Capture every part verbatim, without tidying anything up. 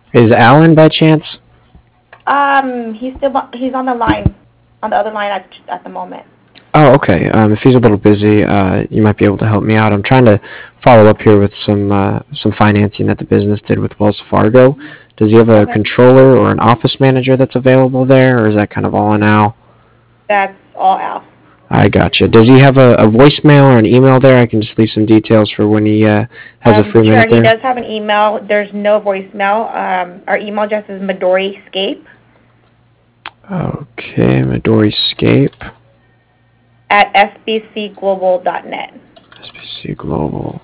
Is Alan by chance? Um, he's still he's on the line, on the other line at at the moment. Oh, okay. Um, if he's a little busy, uh, you might be able to help me out. I'm trying to follow up here with some uh, some financing that the business did with Wells Fargo. Does he have a Okay. controller or an office manager that's available there, or is that kind of all in Al? That's all Al. I gotcha. Does he have a, a voicemail or an email there? I can just leave some details for when he uh, has a Um, free sure, minute he there. does have an email. There's no voicemail. Um, our email address is MidoriScape Okay, Midori Scape, at s b c global dot net. S B C Global,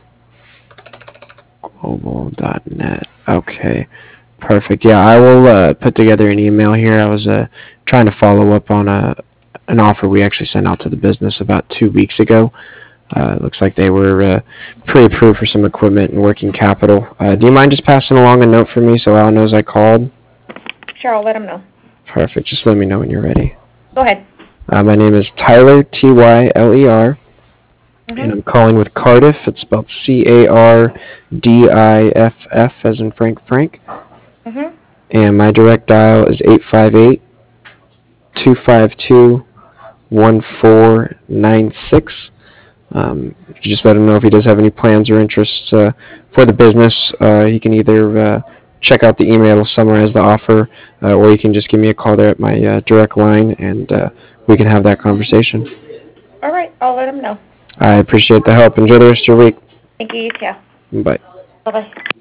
global dot net. Okay, perfect. Yeah, I will uh, put together an email here. I was uh, trying to follow up on a an offer we actually sent out to the business about two weeks ago. Uh, looks like they were uh, pre-approved for some equipment and working capital. Uh, do you mind just passing along a note for me so Al knows I called? Sure, I'll let him know. Perfect. Just let me know when you're ready. Go ahead. Uh, my name is Tyler, T Y L E R, and Mhm. I'm calling with Cardiff. It's spelled C A R D I F F as in Frank Frank. Mhm. And my direct dial is eight five eight, two five two, one four nine six. Um, if you just let him know if he does have any plans or interests uh, for the business, uh, he can either uh, check out the email to summarize the offer, uh, or you can just give me a call there at my uh, direct line, and uh, we can have that conversation. All right, I'll let him know. I appreciate the help. Enjoy the rest of your week. Thank you. You too. Bye. Bye bye.